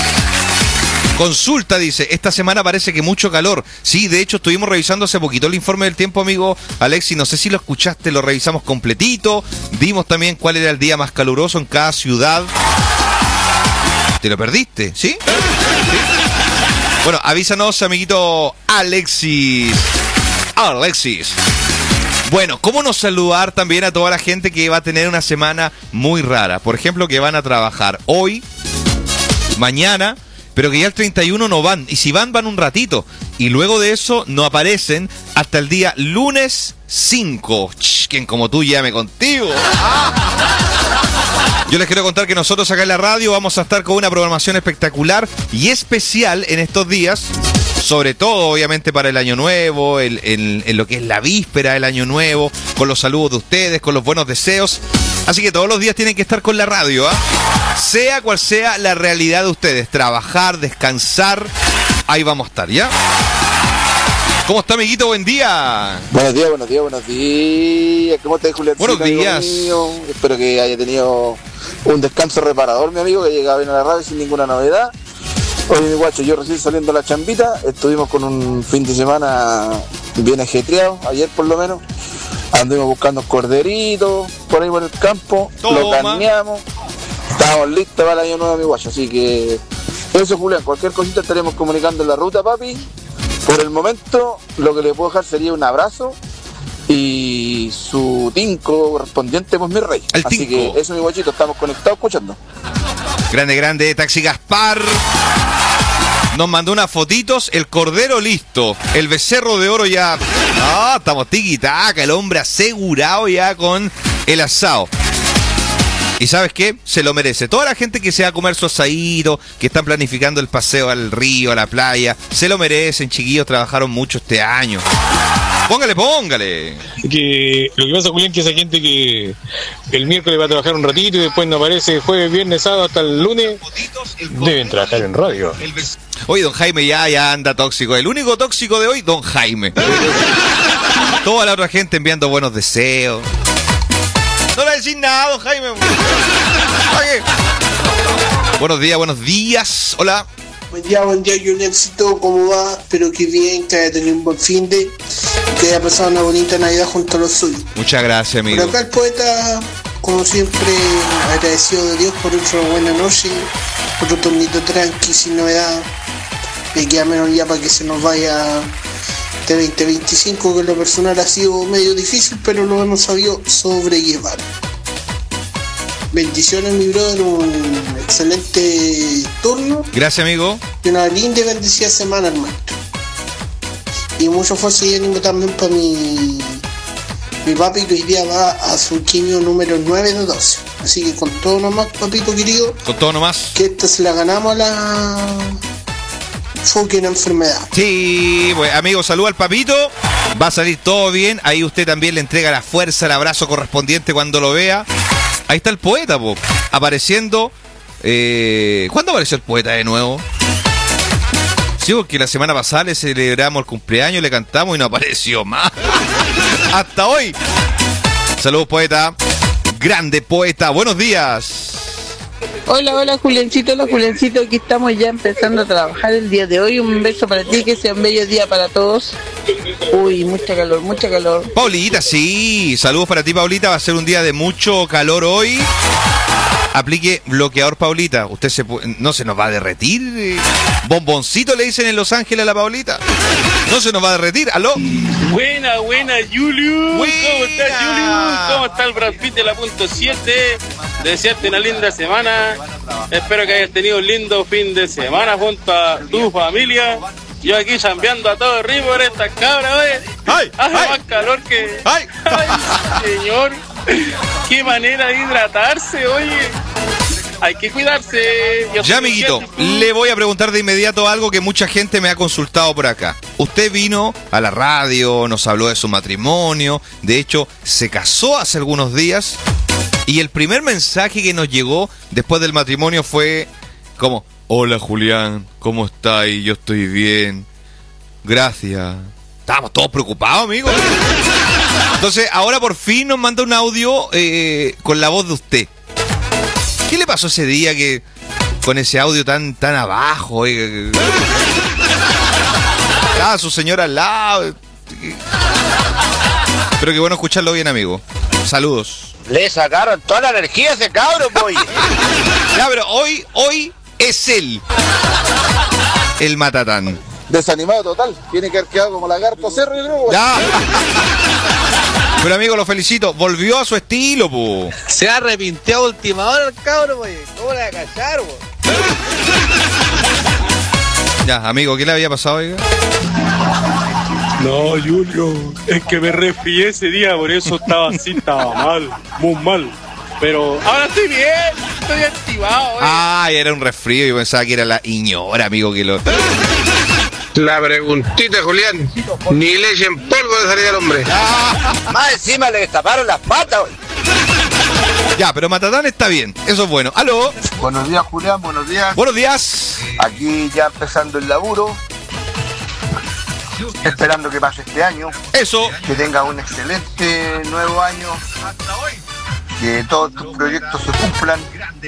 Consulta, dice, esta semana parece que mucho calor. Sí, de hecho estuvimos revisando hace poquito el informe del tiempo, amigo Alexis. No sé si lo escuchaste, lo revisamos completito. Vimos también cuál era el día más caluroso en cada ciudad. ¿Te lo perdiste? ¿Sí? ¿Sí? Bueno, avísanos, amiguito Alexis. Alexis. Bueno, ¿cómo no saludar también a toda la gente que va a tener una semana muy rara? Por ejemplo, que van a trabajar hoy, mañana, pero que ya el treinta y uno no van. Y si van, van un ratito. Y luego de eso no aparecen hasta el día lunes cinco. Ch, quien como tú llame contigo. Yo les quiero contar que nosotros acá en la radio vamos a estar con una programación espectacular y especial en estos días. Sobre todo, obviamente, para el Año Nuevo, el, el, en lo que es la víspera del Año Nuevo, con los saludos de ustedes, con los buenos deseos. Así que todos los días tienen que estar con la radio, ¿eh? Sea cual sea la realidad de ustedes, trabajar, descansar, ahí vamos a estar, ¿ya? ¿Cómo está, amiguito? Buen día. Buenos días, buenos días, buenos días. ¿Cómo estás, Julián? Buenos días. Mío? Espero que haya tenido un descanso reparador, mi amigo, que llegaba bien a la radio sin ninguna novedad. Oye, mi guacho, yo recién saliendo a la chambita, estuvimos con un fin de semana bien ajetreado, ayer por lo menos. Anduvimos buscando corderitos por ahí por el campo, Toma. lo carneamos. Estábamos listos para el año nuevo, mi guacho, así que eso, Julián, cualquier cosita estaremos comunicando en la ruta, papi. Por el momento, lo que le puedo dejar sería un abrazo y su tinco correspondiente, pues mi rey. El Así tinco. que eso, mi guachito, estamos conectados escuchando. Grande, grande, Taxi Gaspar. Nos mandó unas fotitos, el cordero listo, el becerro de oro ya. Ah, estamos tiquitaca, el hombre asegurado ya con el asado. ¿Y sabes qué? Se lo merece. Toda la gente que se va a comer su asadito, que están planificando el paseo al río, a la playa, se lo merecen, chiquillos, trabajaron mucho este año. Póngale, póngale. Que lo que pasa, Julián, que esa gente que el miércoles va a trabajar un ratito y después no aparece jueves, viernes, sábado hasta el lunes, deben trabajar en radio. Oye, don Jaime ya, ya anda tóxico. El único tóxico de hoy, don Jaime. Toda la otra gente enviando buenos deseos. No le decís nada, don Jaime. Buenos días, buenos días. Hola. Buen día, buen día, Juliancito, ¿cómo va? Espero que bien, que haya tenido un buen fin de, que haya pasado una bonita Navidad junto a los suyos. Muchas gracias, amigo. Por acá el poeta, como siempre, agradecido de Dios por otra buena noche, otro tornito tranqui, sin novedad. Me queda menos ya para que se nos vaya de veinte veinticinco, que en lo personal ha sido medio difícil, pero lo hemos sabido sobrellevar. Bendiciones, mi brother, un excelente turno. Gracias, amigo. Y una linda y bendecida semana, hermano. Y mucho fuerza y ánimo también para mi, mi papi, que hoy día va a su quimio número nueve de doce. Así que con todo nomás, papito querido. Con todo nomás. Que esta se la ganamos a la fucking enfermedad. Sí, pues, amigo, saluda al papito. Va a salir todo bien. Ahí usted también le entrega la fuerza, el abrazo correspondiente cuando lo vea. Ahí está el poeta, po, apareciendo. Eh, ¿Cuándo apareció el poeta de nuevo? Sí, porque la semana pasada le celebramos el cumpleaños, le cantamos y no apareció más. Hasta hoy. Saludos, poeta. Grande poeta. Buenos días. Hola, hola Juliancito, hola Juliancito, aquí estamos ya empezando a trabajar el día de hoy. Un beso para ti, que sea un bello día para todos. Uy, mucha calor, mucha calor. Paulita, sí, saludos para ti, Paulita. Va a ser un día de mucho calor hoy. Aplique bloqueador, Paulita. Usted se pu- no se nos va a derretir. Bomboncito le dicen en Los Ángeles a la Paulita. No se nos va a derretir. ¿Aló? Buena, buena, Julius. ¿Cómo estás, Julius? ¿Cómo está el Brad Pitt de la punto siete? Desearte una linda semana. Espero que hayas tenido un lindo fin de semana junto a tu familia. Yo aquí chambeando a todo ritmo por estas cabras, oye. ¡Ay! Hace ay. más calor que... ¡Ay! ¡Ay, señor! ¡Qué manera de hidratarse, oye! Hay que cuidarse. Yo Ya, soy amiguito, Miguel. le voy a preguntar de inmediato algo que mucha gente me ha consultado por acá. Usted vino a la radio, nos habló de su matrimonio, de hecho, se casó hace algunos días, y el primer mensaje que nos llegó después del matrimonio fue como: hola, Julián, ¿cómo está? Y yo estoy bien. Gracias. Estábamos todos preocupados, amigo. Entonces, ahora por fin nos manda un audio eh, con la voz de usted. ¿Qué le pasó ese día que con ese audio tan tan abajo? Eh? Ah, su señora al lado. Pero qué bueno escucharlo bien, amigo. Saludos. Le sacaron toda la energía a ese cabro, boy. Ya, pero hoy, hoy es él. El Matatán. Desanimado total. Tiene que haber quedado como lagarto cerro y luego. Ya. Pero amigo, lo felicito. Volvió a su estilo, po. Se arrepintió a última hora el cabro, boy. ¿Cómo le va a cachar, boy? Ya, amigo, ¿qué le había pasado, oiga? No, Julio, es que me resfrié ese día, por eso estaba así, estaba mal, muy mal. Pero ahora estoy bien, estoy activado. oye. Ay, era un resfrío y pensaba que era la Iñora, amigo, que lo... La preguntita, Julián. Ni leche en polvo de salir al hombre. Más encima le destaparon las patas, boy. Ya, pero Matatán está bien, eso es bueno. ¿Aló? Buenos días, Julián, buenos días. Buenos días. Aquí ya empezando el laburo. Esperando que pase este año. Eso. Que tenga un excelente nuevo año. Que todos tus proyectos se cumplan.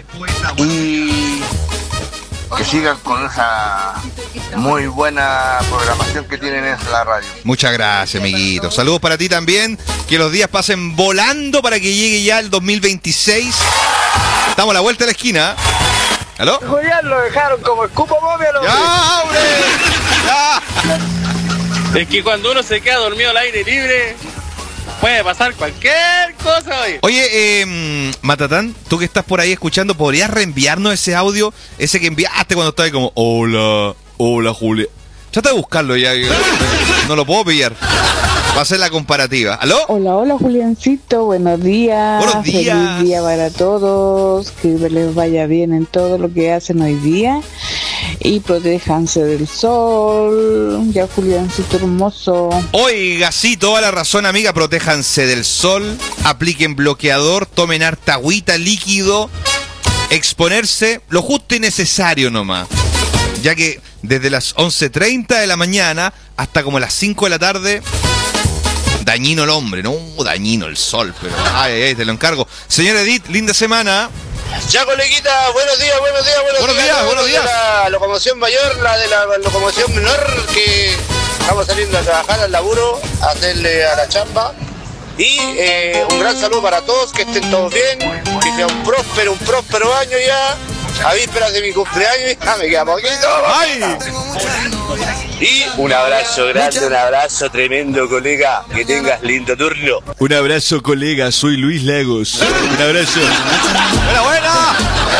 Y que sigan con esa muy buena programación que tienen en la radio. Muchas gracias, amiguito. Saludos para ti también. Que los días pasen volando para que llegue ya el dos mil veintiséis. Estamos a la vuelta de la esquina. ¿Aló? Julián lo dejaron como el cupo momia, lo ¡Ya, hombre! ¡Ya! Es que cuando uno se queda dormido al aire libre, puede pasar cualquier cosa, oye. Oye, eh, Matatán, tú que estás por ahí escuchando, ¿podrías reenviarnos ese audio? Ese que enviaste cuando estaba ahí como: hola, hola, Julia. Trata de buscarlo ya. No lo puedo pillar. Va a ser la comparativa. ¿Aló? Hola, hola Juliancito, buenos días. Buenos días. Feliz día para todos, que les vaya bien en todo lo que hacen hoy día. Y protéjanse del sol. Ya, Juliancito hermoso. Oiga, sí, toda la razón, amiga. Protéjanse del sol, apliquen bloqueador, tomen harta agüita, líquido, exponerse lo justo y necesario nomás. Ya que desde las once treinta de la mañana hasta como las cinco de la tarde, dañino el hombre, no, dañino el sol, pero ay, ay, te lo encargo. Señor Edith, linda semana. Ya, coleguita, buenos días, buenos días, buenos, Buenos días, buenos días. La locomoción mayor, la de la locomoción menor, que estamos saliendo a trabajar al laburo, a hacerle a la chamba. Y eh, un gran saludo para todos, que estén todos bien, que sea un próspero, un próspero año ya. A vísperas de mi cumpleaños, ya me queda poquito. ¡Ay! Y un abrazo grande, un abrazo tremendo, colega. Que tengas lindo turno. Un abrazo, colega, soy Luis Lagos. Un abrazo. ¡Buena, buena!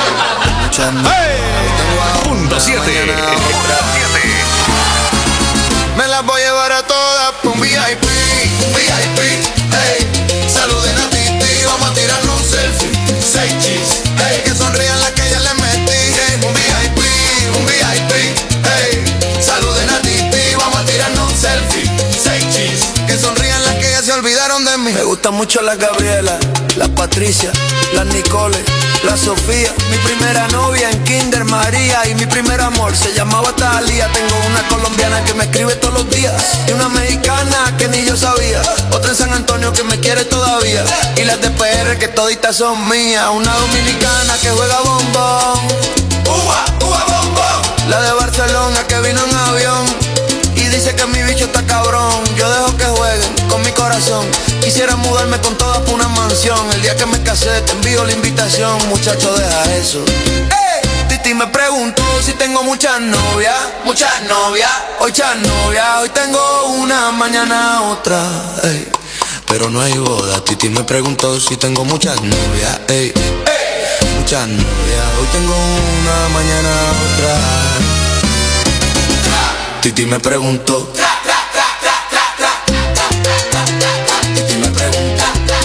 ¡Hey! Punto siete. Me las voy a llevar a todas por un V I P, un V I P, hey. Saluden a Titi, vamos a tirarnos un selfie. Seis chis, hey. Que sonrían las que ya les metí, hey. Un V I P, un V I P, hey. Saluden a Titi, vamos a tirarnos un selfie. Seis chis, que sonrían las que ya se olvidaron de mí. Me gusta mucho la Gabriela, la Patricia, la Nicole, la Sofía. Mi primera novia en Kinder María y mi primer amor se llamaba Talía. Tengo una colombiana que me escribe todos los días y una mexicana que ni yo sabía. Otra en San Antonio que me quiere todavía y las de P R que toditas son mías. Una dominicana que juega bombón, uva, uva, bombón. La de Barcelona que vino en avión y dice que mi bicho está cabrón. Yo dejo que jueguen con mi corazón. Quisiera mudarme con todas por una mansión. El día que me casé te envío la invitación. Muchacho, deja eso. ¡Ey! Titi me preguntó si tengo muchas novias. Muchas novias. Hoy muchas novias. Hoy tengo una, mañana otra. Ey. Pero no hay boda. Titi me preguntó si tengo muchas novias. Ey. Ey. Muchas novias. Hoy tengo una, mañana otra. Titi me preguntó. Titi me pregunta.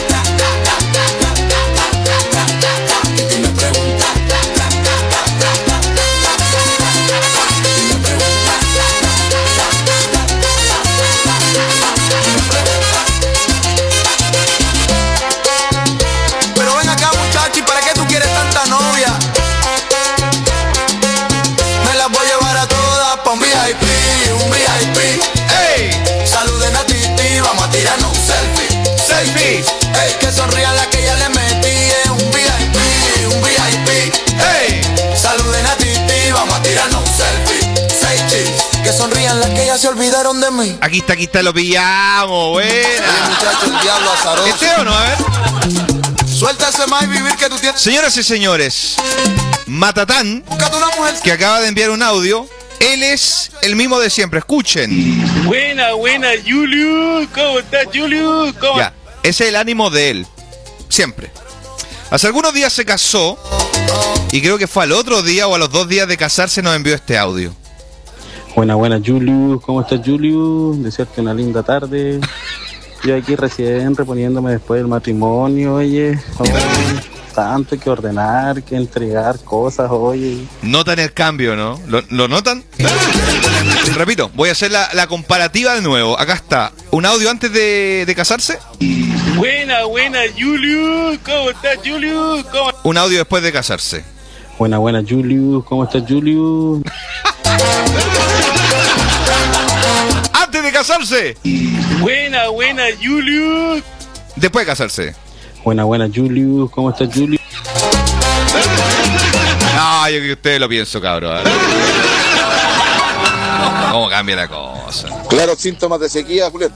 Titi me pregunta. Pero ven acá, muchachi, ¿para qué tú quieres tanta novia? Me las voy a llevar a todas pa' un V I P. Un V I P, ey, saluden a Titi, vamos a tirarnos un selfie, selfie, ey, que sonrían la que ya le metí, es un V I P, un V I P, ey, saluden a Titi, vamos a tirarnos un selfie, selfie, que sonrían las que ya se olvidaron de mí. Aquí está, aquí está, lo pillamos, buena. Oye, muchacho, el diablo azaroso. ¿Este o no? A ver. Suelta ese más y vivir que tú tienes. Señoras y señores, Matatán, que acaba de enviar un audio. Él es el mismo de siempre, escuchen. Buena, buena, Julio. ¿Cómo estás, Julio? ¿Cómo? Ya, ese es el ánimo de él, siempre. Hace algunos días se casó y creo que fue al otro día o a los dos días de casarse nos envió este audio. Buena, buena, Julio. ¿Cómo estás, Julio? Desearte una linda tarde. Yo aquí recién reponiéndome después del matrimonio, oye. oye tanto que ordenar, que entregar cosas, oye. Notan el cambio, ¿no? ¿Lo, ¿lo notan? Repito, voy a hacer la, la comparativa de nuevo. Acá está, un audio antes de, de casarse. Buena, buena, Julio. ¿Cómo estás, Julio? ¿Cómo? Un audio después de casarse. Buena, buena, Julio. ¿Cómo estás, Julio? Antes de casarse. Buena, buena, Julio. Después de casarse. Buena, buena, Julio. ¿Cómo estás, Julio? No, yo que ustedes lo pienso, cabrón. ¿eh? ¿Cómo cambia la cosa? Claro, síntomas de sequía, Julián.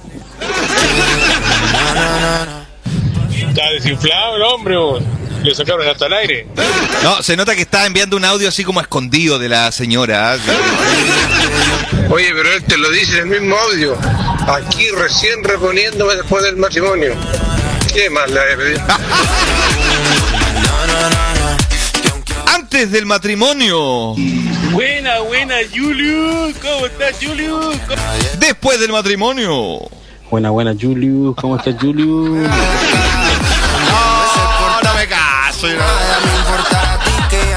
Está desinflado el hombre, o le sacaron hasta el aire. No, se nota que está enviando un audio así como escondido de la señora. ¿eh? Oye, pero él te lo dice en el mismo audio. Aquí recién reponiéndome después del matrimonio. ¿Qué más le he pedido? Antes del matrimonio. Buena, buena, Julio. ¿Cómo estás, Julio? ¿Cómo? Después del matrimonio. Buena, buena, Julio. ¿Cómo estás, Julio? No, no me caso. No.